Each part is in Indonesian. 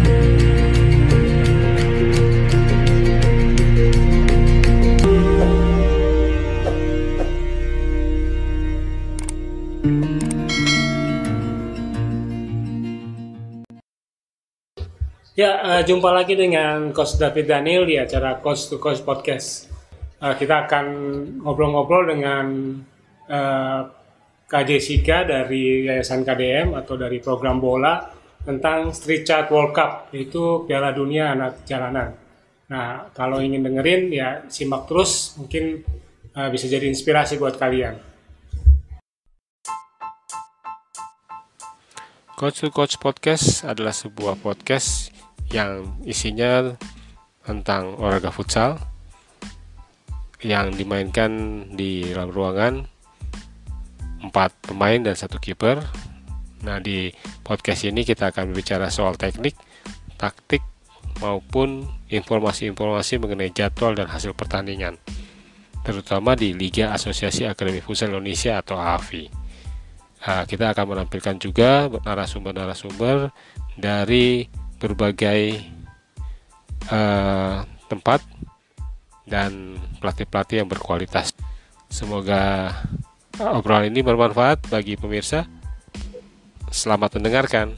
Ya, jumpa lagi dengan Coach David Daniel di acara Coach to Coach Podcast. Kita akan ngobrol-ngobrol dengan Kak Jessica dari Yayasan KDM atau dari program bola tentang Street Child World Cup, yaitu Piala Dunia Anak Jalanan. Nah, kalau ingin dengerin ya simak terus, mungkin bisa jadi inspirasi buat kalian. Coach to Coach Podcast adalah sebuah podcast yang isinya tentang olahraga futsal yang dimainkan di dalam ruangan 4 pemain dan 1 kiper. Nah, di podcast ini kita akan berbicara soal teknik, taktik maupun informasi-informasi mengenai jadwal dan hasil pertandingan, terutama di Liga Asosiasi Akademi Futsal Indonesia atau AFI. Kita akan menampilkan juga narasumber-narasumber dari berbagai tempat dan pelatih-pelatih yang berkualitas. Semoga obrolan ini bermanfaat bagi pemirsa. Selamat mendengarkan.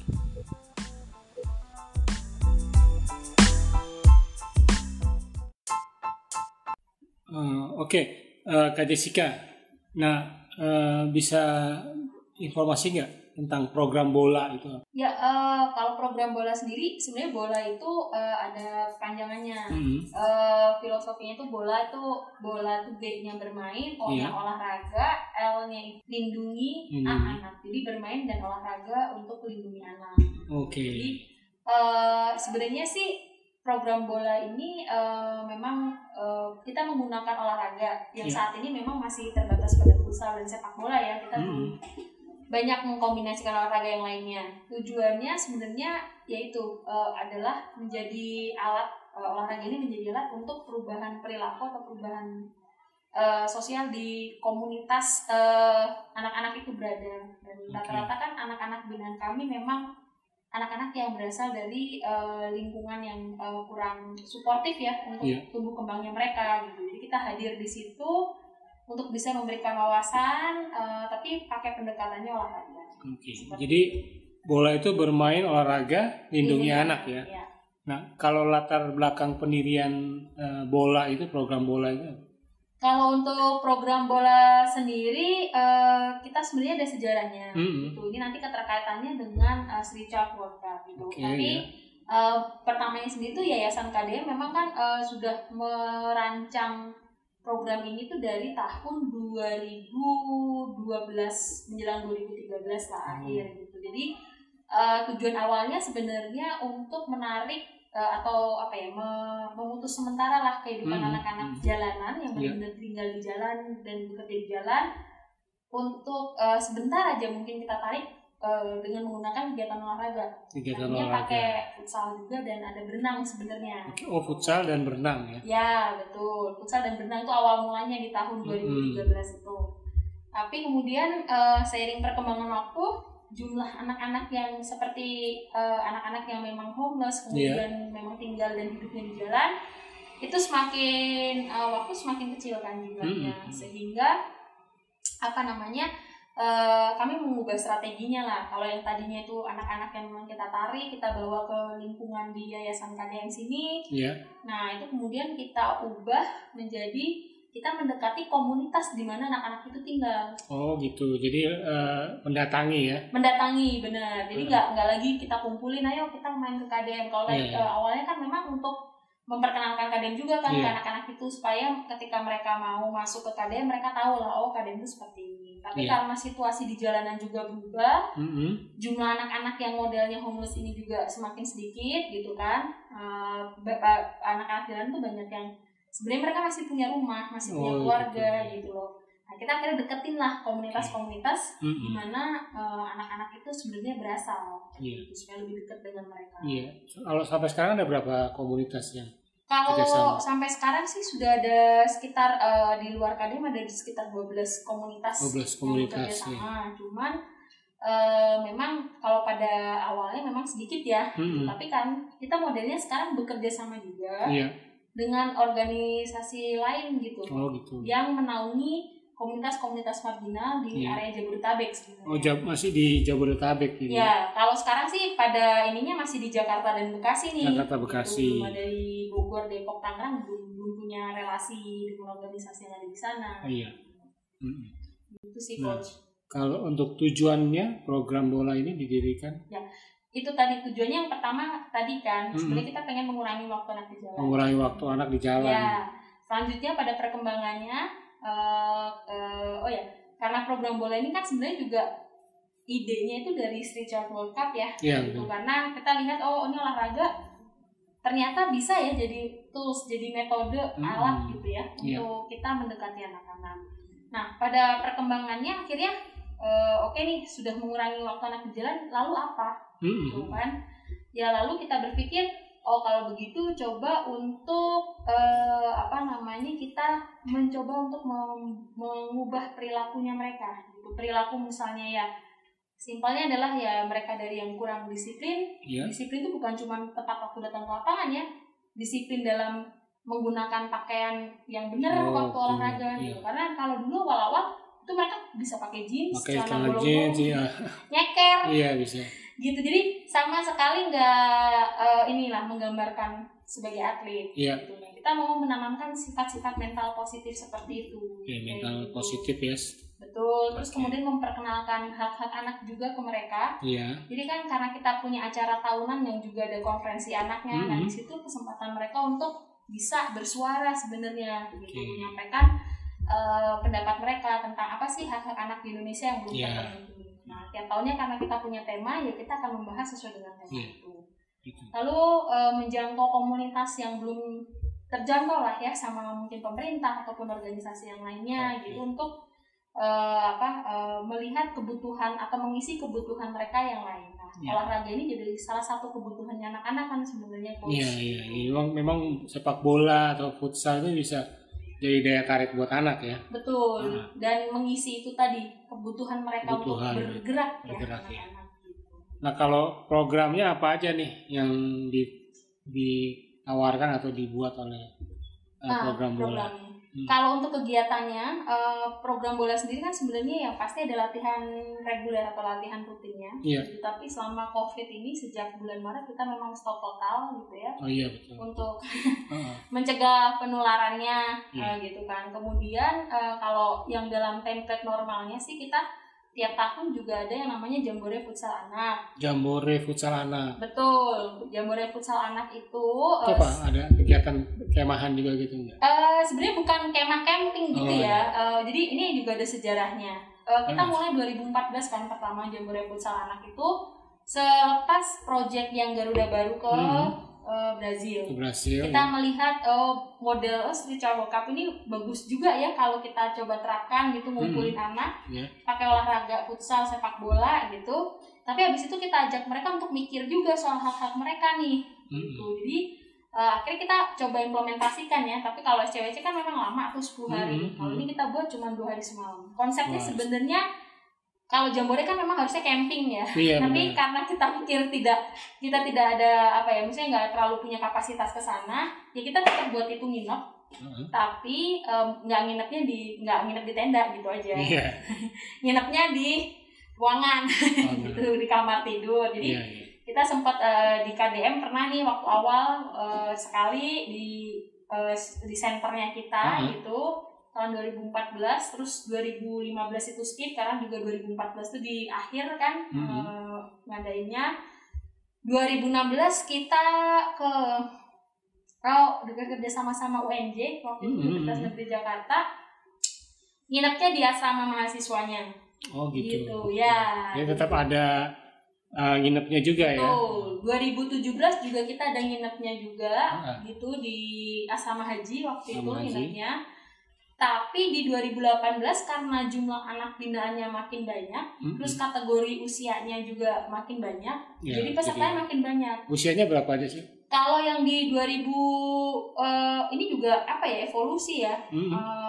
Oke, Kak Jessica. Nah, bisa informasi nggak tentang program bola itu? Ya, kalau program bola sendiri, sebenarnya bola itu ada panjangannya. Filosofinya itu bola itu B-nya bermain, O-nya olahraga, L-nya lindungi anak. Jadi bermain dan olahraga untuk melindungi anak. Oke. Jadi sebenarnya sih program bola ini memang kita menggunakan olahraga yang saat ini memang masih terbatas pada futsal dan sepak bola ya. Kita banyak mengkombinasikan olahraga yang lainnya. Tujuannya sebenarnya yaitu adalah menjadi alat, olahraga ini menjadi alat untuk perubahan perilaku atau perubahan sosial di komunitas anak-anak itu berada. Dan rata-rata kan anak-anak binaan kami memang anak-anak yang berasal dari lingkungan yang kurang suportif ya untuk tumbuh kembangnya mereka gitu. Jadi kita hadir di situ untuk bisa memberikan wawasan, tapi pakai pendekatannya olahraga. Oke. Jadi bola itu bermain olahraga, lindungi anak ya. Nah, kalau latar belakang pendirian bola itu, program bola itu? Kalau untuk program bola sendiri, kita sebenarnya ada sejarahnya. Gitu. Ini nanti keterkaitannya dengan Street Child World Cup gitu. Tapi pertamanya sendiri itu Yayasan KDM memang kan sudah merancang program ini tuh dari tahun 2012 menjelang 2013 lah akhir gitu. Jadi tujuan awalnya sebenarnya untuk menarik atau memutus sementara lah kehidupan anak-anak jalanan yang benar-benar tinggal di jalan dan bekerja di jalan untuk sebentar aja mungkin kita tarik dengan menggunakan kegiatan olahraga. Artinya pakai futsal juga dan ada berenang sebenarnya. Oh, futsal dan berenang ya? Ya, betul. Futsal dan berenang itu awal mulanya di tahun 2013 itu. Tapi kemudian seiring perkembangan waktu, jumlah anak-anak yang seperti anak-anak yang memang homeless, kemudian memang tinggal dan hidupnya di jalan, itu semakin waktu semakin kecil kan jumlahnya. Sehingga kami mengubah strateginya lah. Kalau yang tadinya itu anak-anak yang memang kita tarik, kita bawa ke lingkungan di Yayasan KDM sini. Nah, itu kemudian kita ubah menjadi kita mendekati komunitas di mana anak-anak itu tinggal. Oh gitu, jadi mendatangi ya? Mendatangi, benar. Jadi nggak lagi kita kumpulin, ayo kita main ke KDM. Kalau awalnya kan memang untuk memperkenalkan KDM juga kan ke anak-anak itu supaya ketika mereka mau masuk ke KDM mereka tahu lah, oh KDM itu seperti ini. Tapi karena situasi di jalanan juga berubah, jumlah anak-anak yang modelnya homeless ini juga semakin sedikit gitu kan. Anak-anak jalanan tuh banyak yang sebenarnya mereka masih punya rumah, masih punya keluarga gitu loh. Nah, kita akhirnya deketin lah komunitas-komunitas di mana anak-anak itu sebenarnya berasal, gitu, supaya lebih dekat dengan mereka. Kalau sampai sekarang ada berapa komunitasnya? Kalau sampai sekarang sih sudah ada sekitar di luar KDM ada sekitar 12 komunitas. 12 komunitas. Cuman memang kalau pada awalnya memang sedikit ya, tapi kan kita modelnya sekarang bekerja sama juga dengan organisasi lain gitu, yang menaungi komunitas-komunitas marginal di area Jabodetabek sebenarnya. Masih di Jabodetabek gitu. Ya, kalau sekarang sih pada ininya masih di Jakarta dan Bekasi nih. Jakarta Bekasi. Belum ada di Bogor, Depok, Tangerang belum punya relasi dengan organisasi yang ada di sana. Iya. Itu sih coach. Kalau untuk tujuannya program bola ini didirikan? Ya, itu tadi tujuannya yang pertama tadi kan, sebenarnya kita pengen mengurangi waktu anak di jalan. Mengurangi waktu anak di jalan. Ya, selanjutnya pada perkembangannya, karena program bola ini kan sebenarnya juga idenya itu dari Street Child World Cup ya, gitu. Karena kita lihat ini olahraga ternyata bisa ya jadi tools, jadi metode alat gitu ya untuk kita mendekati anak-anak. Nah, pada perkembangannya akhirnya oke nih, sudah mengurangi waktu anak di jalan, lalu apa? Gitu kan? Ya lalu kita berpikir, kalau begitu coba untuk kita mencoba untuk mengubah perilakunya mereka. Gitu. Perilaku misalnya ya, simpelnya adalah ya mereka dari yang kurang disiplin. Disiplin itu bukan cuma tepat waktu datang ke lapangan ya, disiplin dalam menggunakan pakaian yang benar waktu olahraga gitu. Karena kalau dulu awal-awal itu mereka bisa pakai jeans, celana bolong, nyeker, bisa. Gitu. Jadi sama sekali nggak menggambarkan sebagai atlet. Gitu. Nah, kita mau menanamkan sifat-sifat mental positif seperti itu. Mental positif ya. Betul. Terus kemudian memperkenalkan hak-hak anak juga ke mereka. Jadi kan karena kita punya acara tahunan yang juga ada konferensi anaknya, nah di situ kesempatan mereka untuk bisa bersuara sebenarnya, gitu, menyampaikan pendapat mereka tentang apa sih hak-hak anak di Indonesia yang belum terpenuhi. Nah, tiap tahunnya karena kita punya tema, ya kita akan membahas sesuai dengan tema itu. Lalu menjangkau komunitas yang belum terjangkau lah ya, sama mungkin pemerintah ataupun organisasi yang lainnya gitu, untuk melihat kebutuhan atau mengisi kebutuhan mereka yang lain. Nah, olahraga ini jadi salah satu kebutuhannya anak-anak kan sebenarnya. Memang sepak bola atau futsal itu bisa jadi daya tarik buat anak ya. Betul. Dan mengisi itu tadi kebutuhan mereka untuk bergerak ya. Anak-anak gitu. Nah, kalau programnya apa aja nih yang ditawarkan atau dibuat oleh program bola? Kalau untuk kegiatannya, program bola sendiri kan sebenarnya yang pasti ada latihan reguler atau latihan rutinnya. Tapi selama COVID ini sejak bulan Maret kita memang stop total gitu ya. Betul. Untuk mencegah penularannya gitu kan. Kemudian kalau yang dalam template normalnya sih kita tiap tahun juga ada yang namanya Jambore Futsal Anak. Jambore Futsal Anak. Betul. Jambore Futsal Anak itu ada kegiatan kemahan juga gitu enggak? Sebenarnya bukan kemah camping gitu ya. Jadi ini juga ada sejarahnya. Kita mulai 2014 kan pertama Jambore Futsal Anak itu selepas project yang Garuda Baru ke Brazil. Kita melihat model Street Child World Cup ini bagus juga ya kalau kita coba terapkan gitu, ngumpulin anak pakai olahraga futsal, sepak bola gitu. Tapi habis itu kita ajak mereka untuk mikir juga soal hak-hak mereka nih. Gitu. Jadi akhirnya kita coba implementasikan ya. Tapi kalau SCWC kan memang lama tuh 10 hari. Kalau ini kita buat cuma 2 hari semalam. Konsepnya sebenarnya kalau Jambore kan memang harusnya camping ya, tapi karena kita pikir kita tidak ada misalnya nggak terlalu punya kapasitas ke sana, ya kita tetap buat itu nginep, tapi nggak nginep di tenda gitu aja, nginepnya di ruangan, gitu, di kamar tidur. Jadi kita sempat di KDM pernah nih waktu awal sekali di senternya kita gitu. Tahun 2014, terus 2015 itu skip, karena juga 2014 itu di akhir kan ngadainnya. 2016 kita kerja sama UNJ waktu itu Universitas Negeri Jakarta, nginepnya di asrama mahasiswanya. Gitu ya. Ya tetap ada nginepnya juga. Betul. Ya. 2017 juga kita ada nginepnya juga gitu di asrama haji waktu itu nginepnya. Tapi di 2018 karena jumlah anak binaannya makin banyak, terus kategori usianya juga makin banyak, jadi pesertanya makin banyak. Usianya berapa aja sih? Kalau yang di 2000 ini juga evolusi ya.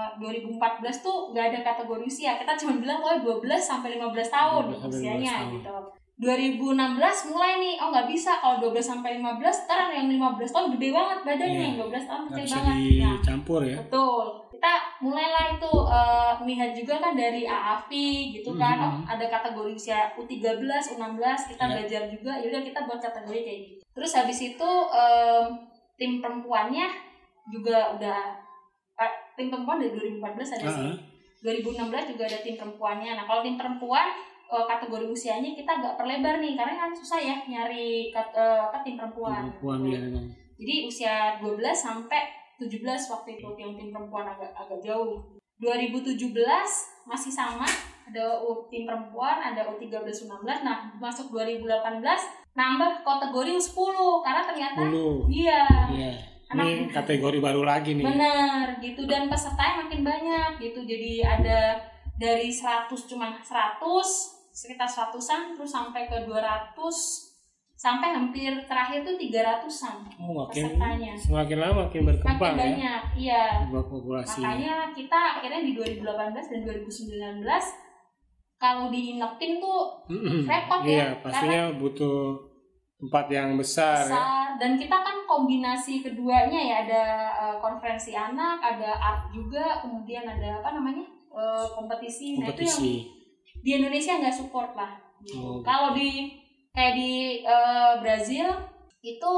2014 tuh nggak ada kategori usia, kita cuma bilang 12 sampai 15 tahun usianya gitu. 2016 mulai nih, nggak bisa kalau 12 sampai 15, ntar yang 15 tahun gede banget badannya, yang 12 tahun kecil banget. Dicampur ya. Betul. Kita mulailah itu melihat juga kan dari AAFI gitu kan, ada kategori usia U13, U16, kita belajar juga, yaudah kita buat kategori kayak gitu. Terus habis itu tim perempuannya juga udah tim perempuan dari 2014 ada sih. 2016 juga ada tim perempuannya. Nah, kalau tim perempuan kategori usianya kita agak perlebar nih, karena kan susah ya nyari tim perempuan. Jadi usia 12 sampai 17 waktu itu yang tim perempuan agak jauh. 2017 masih sama, ada tim perempuan, ada U13, U16. Nah, masuk 2018 nambah kategori U10 karena ternyata iya. Ini kategori baru lagi nih. Benar, gitu, dan pesertanya makin banyak gitu. Jadi ada dari 100 cuma 100, sekitar 100-an, terus sampai ke 200, sampai hampir terakhir tuh 300-an pesertanya. Semakin lama makin berkembang, makin banyak, iya. Populasi. Makanya kita akhirnya di 2018 dan 2019 kalau diinepin tuh repot ya. Iya, pastinya butuh tempat yang besar ya. Dan kita kan kombinasi keduanya ya, ada konferensi anak, ada art juga, kemudian ada kompetisi. Nah itu yang di Indonesia nggak support lah. Kalau kayak di Brazil itu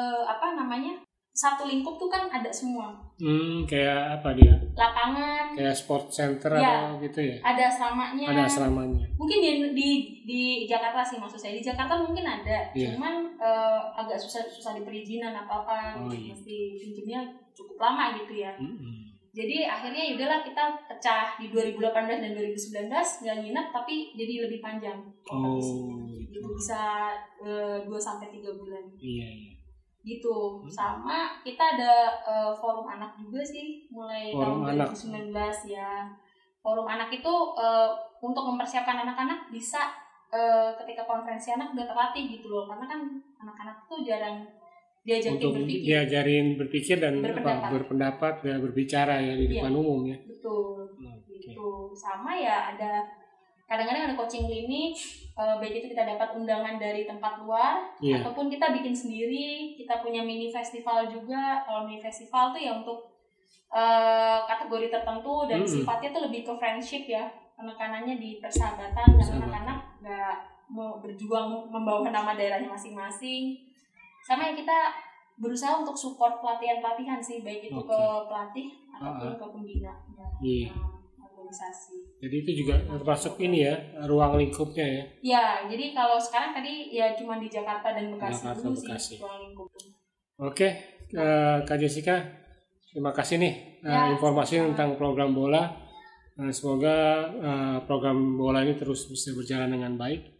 satu lingkup tuh kan ada semua. Kayak apa dia? Lapangan. Kayak sport center atau gitu ya? Ada asramanya. Ada asramanya. Mungkin di Jakarta sih, maksud saya di Jakarta mungkin ada, cuman agak susah diperizinan apa-apa, mesti pinjemnya cukup lama gitu ya. Jadi akhirnya yaudahlah kita pecah di 2018 dan 2019 nggak nginep, tapi jadi lebih panjang. Gitu, bisa 2-3 bulan. Iya. Gitu. Sama kita ada forum anak juga sih mulai tahun 2019 ya. Forum anak itu untuk mempersiapkan anak-anak bisa ketika konferensi anak udah terlatih gitu loh, karena kan anak-anak tuh jarang diajarin berpikir dan berpendapat dan berbicara ya di depan umum ya. Betul. Gitu. Sama ya ada kadang-kadang ada coaching klinik, baik itu kita dapat undangan dari tempat luar ataupun kita bikin sendiri. Kita punya mini festival juga. Kalau mini festival tuh ya untuk kategori tertentu dan sifatnya tuh lebih ke friendship ya, penekanannya di persahabatan dan anak-anak nggak mau berjuang membawa nama daerahnya masing-masing. Sama ya kita berusaha untuk support pelatihan sih, baik itu ke pelatih ataupun ke pembina organisasi. Jadi itu juga termasuk ini ya, ruang lingkupnya ya. Ya, jadi kalau sekarang tadi ya cuma di Jakarta dan Bekasi dulu sih ruang lingkup. Oke, Kak Jessica, terima kasih nih informasi tentang program bola. Semoga program bola ini terus bisa berjalan dengan baik.